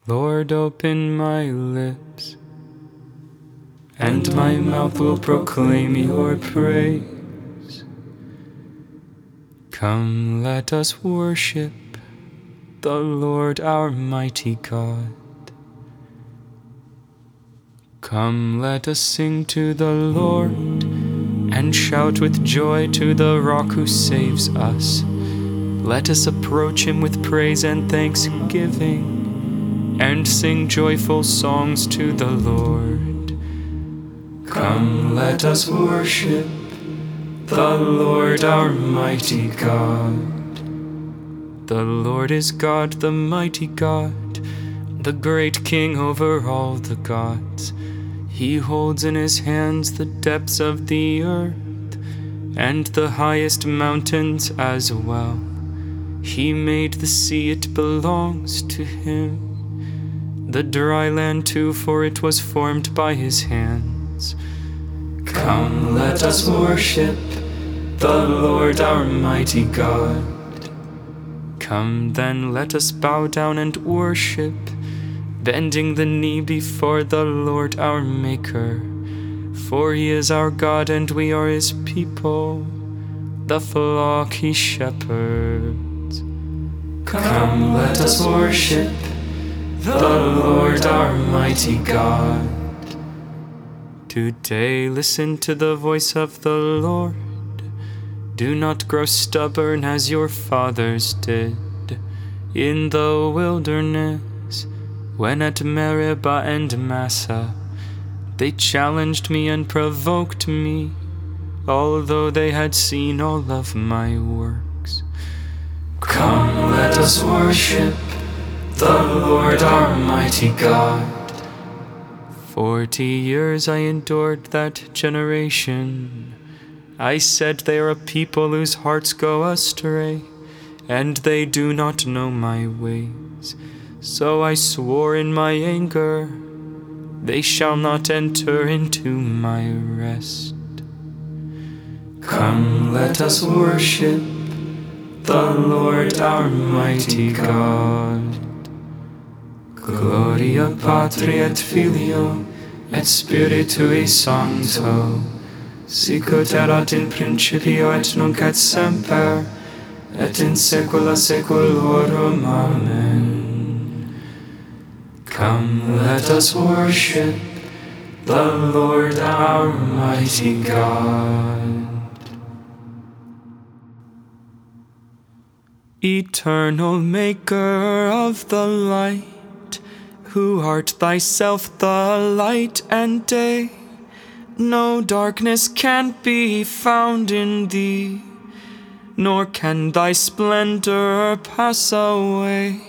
Lord, open my lips, and my mouth will proclaim your praise. Come, let us worship the Lord our mighty God. Come, let us sing to the Lord, and shout with joy to the rock who saves us. Let us approach him with praise and thanksgiving, and sing joyful songs to the Lord. Come, let us worship the Lord our mighty God. The Lord is God, the mighty God, the great King over all the gods. He holds in his hands the depths of the earth, and the highest mountains as well. He made the sea, it belongs to him, the dry land too, for it was formed by his hands. Come, let us worship the Lord our mighty God. Come then, let us bow down and worship, bending the knee before the Lord our Maker. For he is our God and we are his people, the flock he shepherds. Come, let us worship the Lord our mighty God. Today listen to the voice of the Lord. Do not grow stubborn as your fathers did in the wilderness, when at Meribah and Massah they challenged me and provoked me, although they had seen all of my works. Come, let us worship the Lord our mighty God. 40 years I endured that generation. I said, they are a people whose hearts go astray, and they do not know my ways. So I swore in my anger, they shall not enter into my rest. Come, let us worship the Lord our mighty God. Gloria Patri et Filio et Spiritui Sancto, sicut erat in principio et nunc et semper, et in saecula saeculorum. Amen. Come, let us worship the Lord our mighty God. Eternal Maker of the light, who art thyself the light and day, no darkness can be found in thee, nor can thy splendor pass away.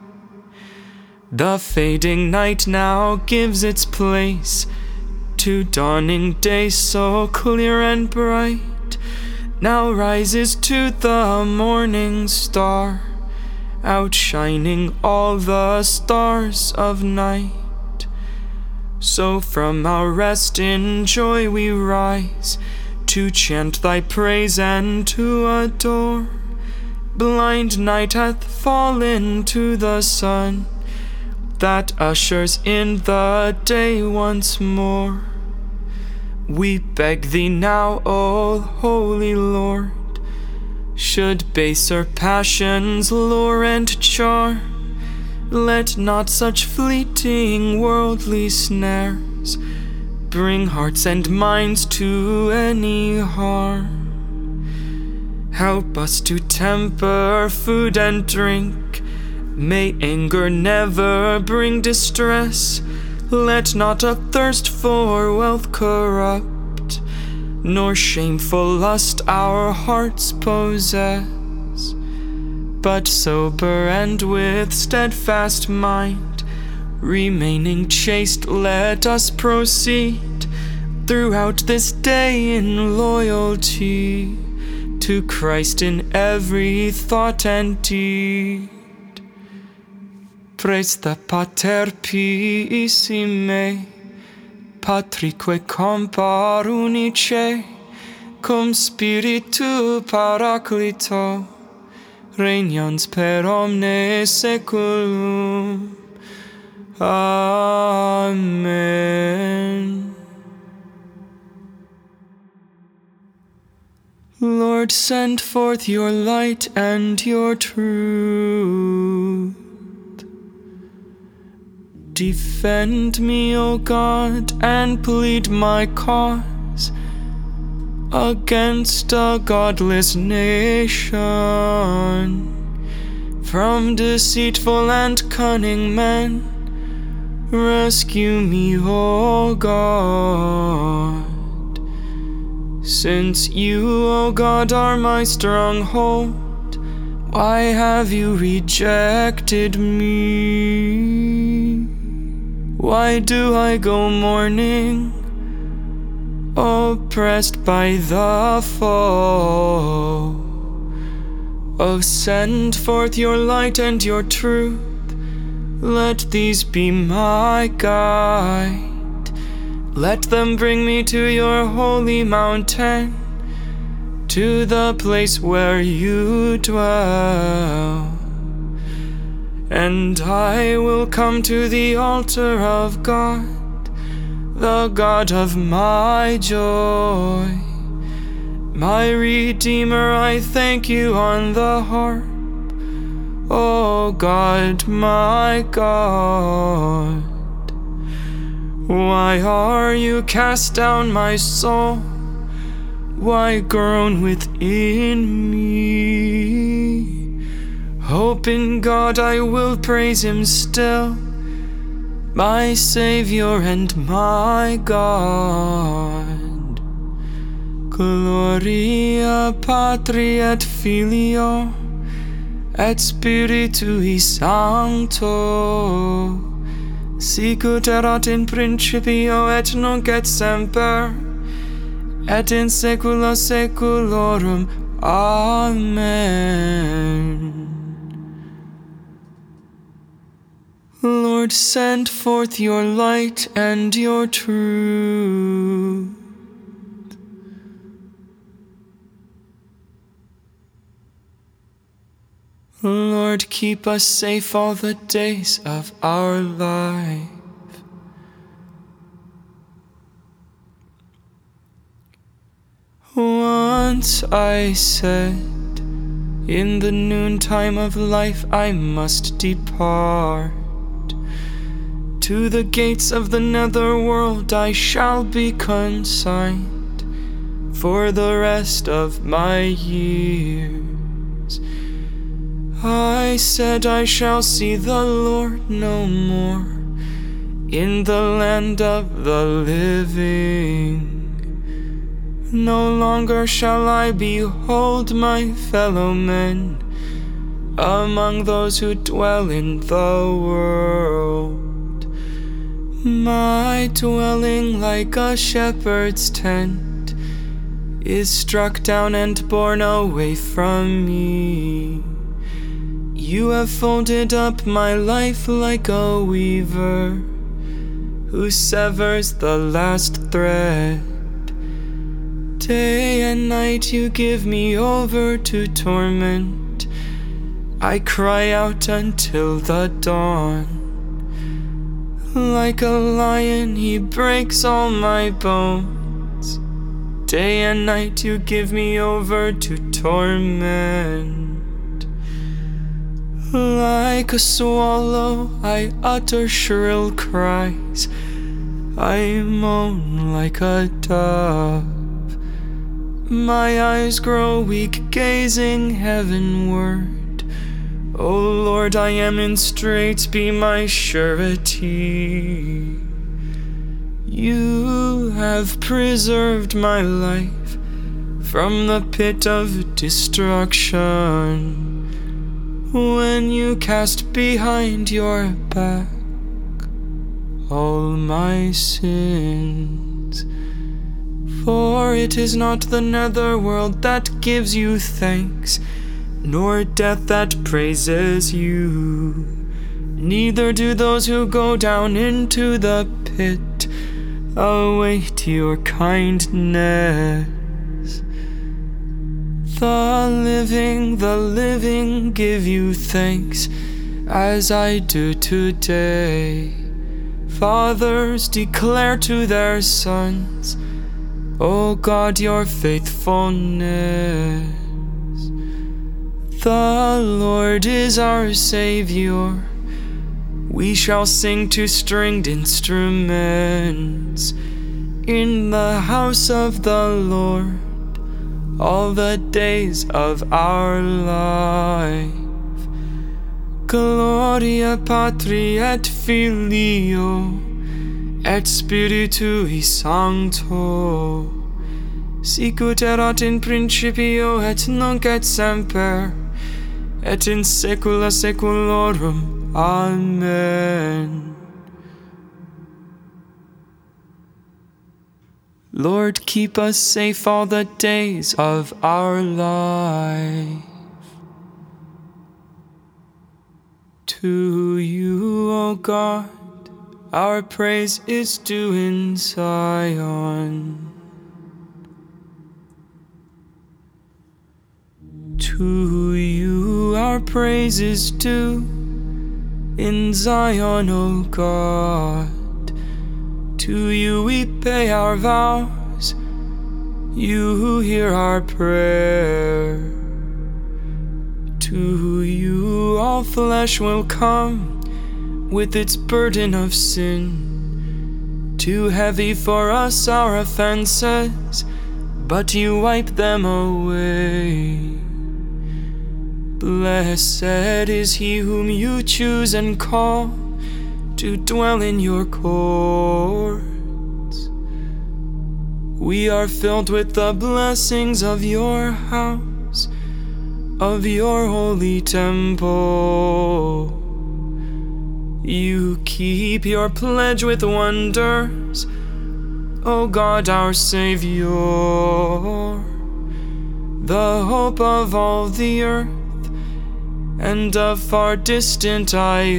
The fading night now gives its place to dawning day so clear and bright, now rises to the morning star, outshining all the stars of night. So from our rest in joy we rise, to chant thy praise and to adore. Blind night hath fallen to the sun, that ushers in the day once more. We beg thee now, O Holy Lord, should baser passions lure and charm, let not such fleeting worldly snares bring hearts and minds to any harm. Help us to temper food and drink, may anger never bring distress. Let not a thirst for wealth corrupt, nor shameful lust our hearts possess. But sober and with steadfast mind, remaining chaste, let us proceed throughout this day in loyalty to Christ in every thought and deed. Presta Pater Piissime, Patrique Compar Unice, cum Spiritu Paraclito, regnans per omne saeculum. Amen. Lord, send forth your light and your truth. Defend me, O God, and plead my cause against a godless nation. From deceitful and cunning men, rescue me, O God. Since you, O God, are my stronghold, why have you rejected me? Why do I go mourning, oppressed by the foe? Oh, send forth your light and your truth, let these be my guide. Let them bring me to your holy mountain, to the place where you dwell. And I will come to the altar of God, the God of my joy. My Redeemer, I thank you on the harp, O God, my God. Why are you cast down, my soul? Why groan within me? Hope in God, I will praise him still, my Savior and my God. Gloria Patri et Filio et Spiritui Sancto, sicut erat in principio et nunc et semper, et in saecula saeculorum. Amen. Lord, send forth your light and your truth. Lord, keep us safe all the days of our life. Once I said, in the noontime of life I must depart. To the gates of the netherworld I shall be consigned for the rest of my years. I said I shall see the Lord no more in the land of the living. No longer shall I behold my fellow men among those who dwell in the world. My dwelling, like a shepherd's tent, is struck down and borne away from me. You have folded up my life like a weaver who severs the last thread. Day and night you give me over to torment. I cry out until the dawn. Like a lion he breaks all my bones. Day and night you give me over to torment. Like a swallow I utter shrill cries. I moan like a dove. My eyes grow weak gazing heavenward. O Lord, I am in straits, be my surety. You have preserved my life from the pit of destruction. When you cast behind your back all my sins. For it is not the netherworld that gives you thanks, nor death that praises you. Neither do those who go down into the pit await your kindness. The living give you thanks, as I do today. Fathers declare to their sons, O God, your faithfulness. The Lord is our Savior. We shall sing to stringed instruments in the house of the Lord all the days of our life. Gloria Patri et Filio et Spiritui Sancto, sicut erat in principio et nunc et semper, et in saecula saeculorum. Amen. Lord, keep us safe all the days of our life. To you, O God, our praise is due in Zion. To you our praise is due in Zion, O God. To you we pay our vows, you who hear our prayer. To you all flesh will come with its burden of sin. Too heavy for us our offenses, but you wipe them away. Blessed is he whom you choose and call to dwell in your courts. We are filled with the blessings of your house, of your holy temple. You keep your pledge with wonders, O God our Savior, the hope of all the earth and of far distant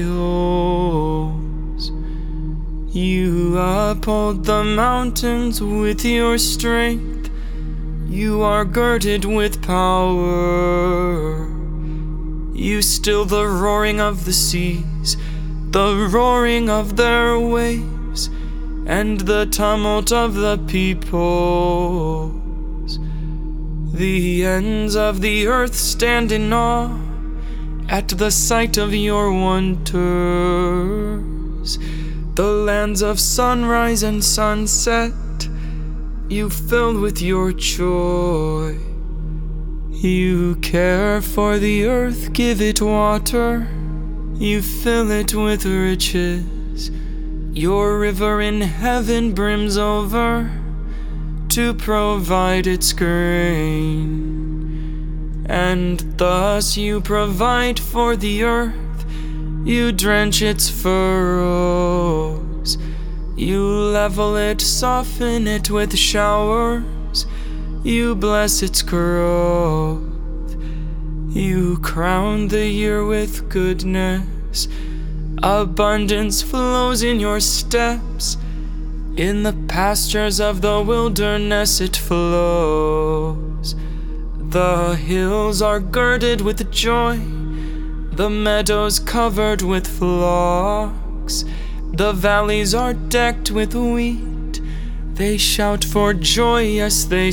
isles. You uphold the mountains with your strength. You are girded with power. You still the roaring of the seas, the roaring of their waves, and the tumult of the peoples. The ends of the earth stand in awe at the sight of your wonders. The lands of sunrise and sunset you fill with your joy. You care for the earth, give it water, you fill it with riches. Your river in heaven brims over to provide its grain. And thus you provide for the earth, you drench its furrows. You level it, soften it with showers, you bless its growth. You crown the year with goodness, abundance flows in your steps. In the pastures of the wilderness it flows. The hills are girded with joy, the meadows covered with flocks. The valleys are decked with wheat, they shout for joy as they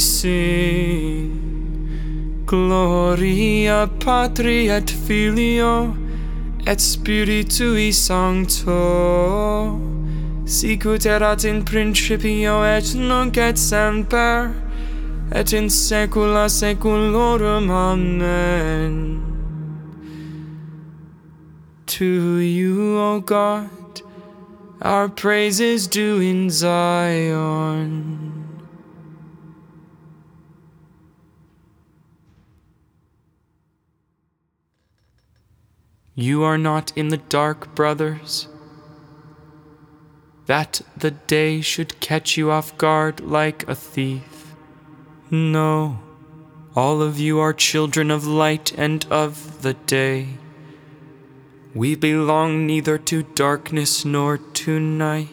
sing. Gloria Patri et Filio et Spiritui Sancto, sicut erat in principio et nunc et semper, et in saecula saeculorum. Amen. To you, O God, our praise is due in Zion. You are not in the dark, brothers, that the day should catch you off guard like a thief. No, all of you are children of light and of the day. We belong neither to darkness nor to night.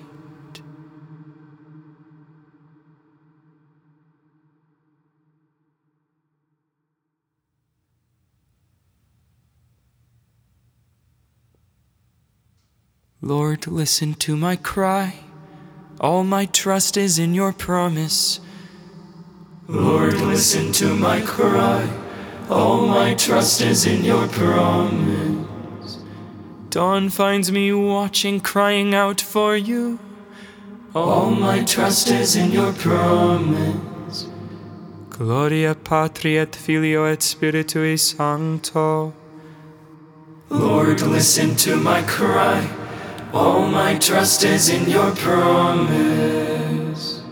Lord, listen to my cry. All my trust is in your promise. Lord, listen to my cry. All my trust is in your promise. Dawn finds me watching, crying out for you. All my trust is in your promise. Gloria Patri et Filio et Spiritui Sancto. Lord, listen to my cry. All my trust is in your promise.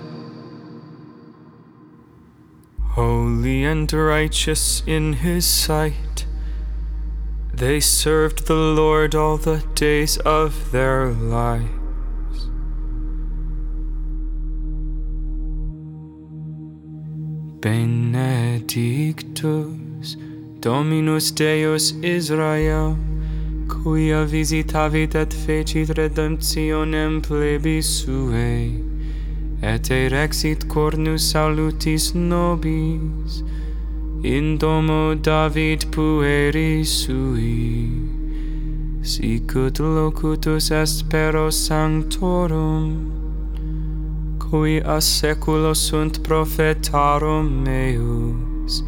Holy and righteous in his sight, they served the Lord all the days of their lives. Benedictus Dominus Deus Israel, quia visitavit et fecit redemptionem plebis suae, et erexit cornus salutis nobis, in domo David pueri sui, sicut locutus est pero sanctorum, qui a seculo sunt prophetarum meus.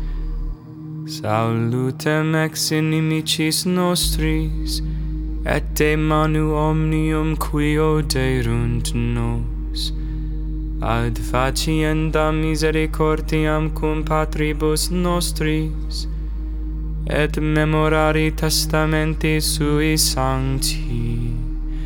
Salutem ex inimicis nostris, et de manu omnium qui oderunt nos, ad facienda misericordiam cum patribus nostris, et memorari testamenti sui sancti,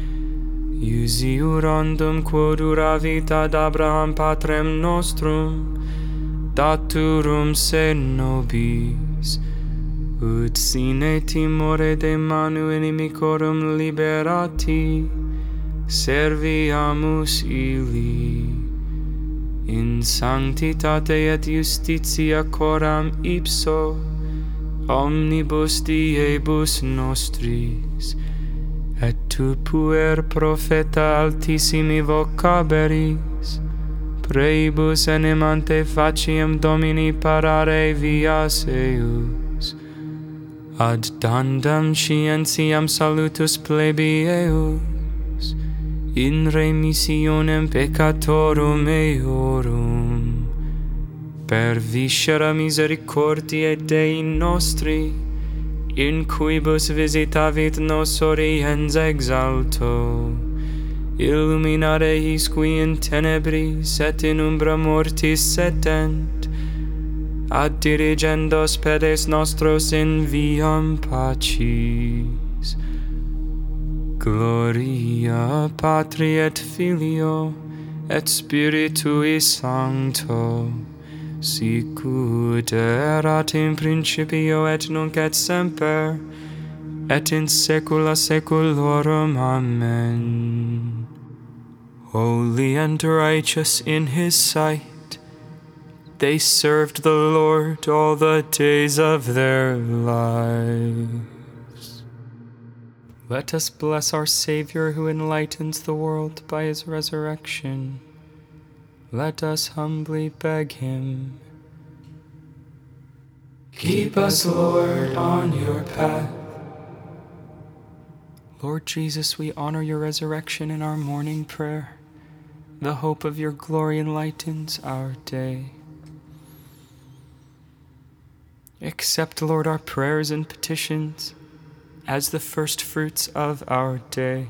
iusiurandum quod uravit ad Abraham patrem nostrum, daturum se nobis, ut sine timore de manu inimicorum liberati, serviamus illi, in sanctitate et justitia coram ipso, omnibus diebus nostris, et tu puer propheta altissimi vocaberis, Praebus enemante faciem Domini parare vias eius, ad dandam scientiam salutus plebi eius, in remissionem peccatorum eorum, per viscera misericordiae Dei nostri, in quibus visitavit nos oriens exalto, illuminare his qui in tenebris et in umbra mortis setent, ad dirigendos pedes nostros in viam pacis. Gloria Patri et Filio et Spiritui Sancto, sicut erat in principio et nunc et semper, et in saecula saeculorum. Amen. Holy and righteous in his sight, they served the Lord all the days of their lives. Let us bless our Savior who enlightens the world by his resurrection. Let us humbly beg him. Keep us, Lord, on your path. Lord Jesus, we honor your resurrection in our morning prayer. The hope of your glory enlightens our day. Accept, Lord, our prayers and petitions as the first fruits of our day.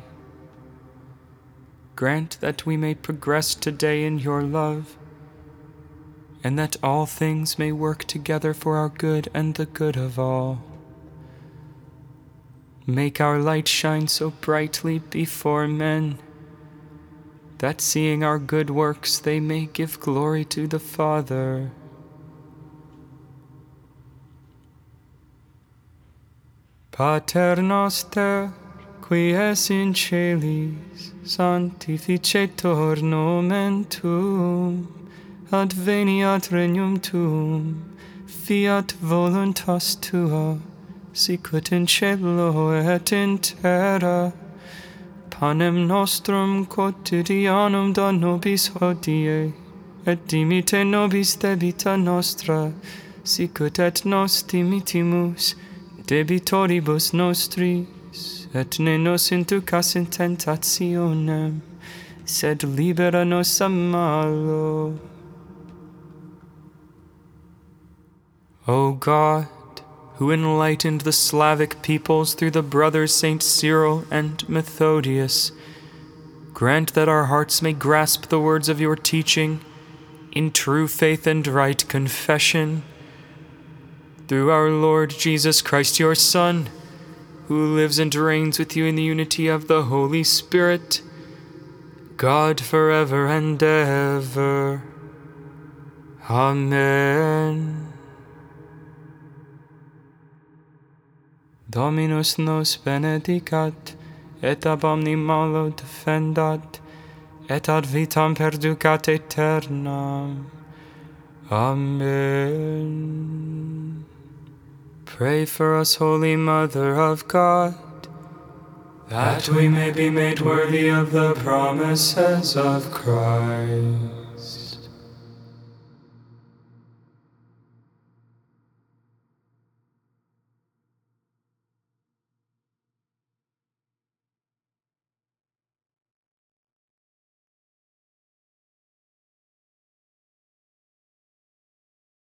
Grant that we may progress today in your love, and that all things may work together for our good and the good of all. Make our light shine so brightly before men, that seeing our good works they may give glory to the Father. Pater noster, qui es in celis, sanctificetur nomen tuum, adveniat regnum tuum, fiat voluntas tua, sicut in cielo et in terra. Panem nostrum quotidianum da nobis hodie, et dimite nobis debita nostra, sicut et nos dimitimus debitoribus nostris, et ne nos inducas in tentationem, sed libera nos a malo. O God, who enlightened the Slavic peoples through the brothers Saint Cyril and Methodius, grant that our hearts may grasp the words of your teaching in true faith and right confession. Through our Lord Jesus Christ, your Son, who lives and reigns with you in the unity of the Holy Spirit, God forever and ever. Amen. Dominus nos benedicat, et ab omni malo defendat, et ad vitam perducat aeternam. Amen. Pray for us, Holy Mother of God, that we may be made worthy of the promises of Christ.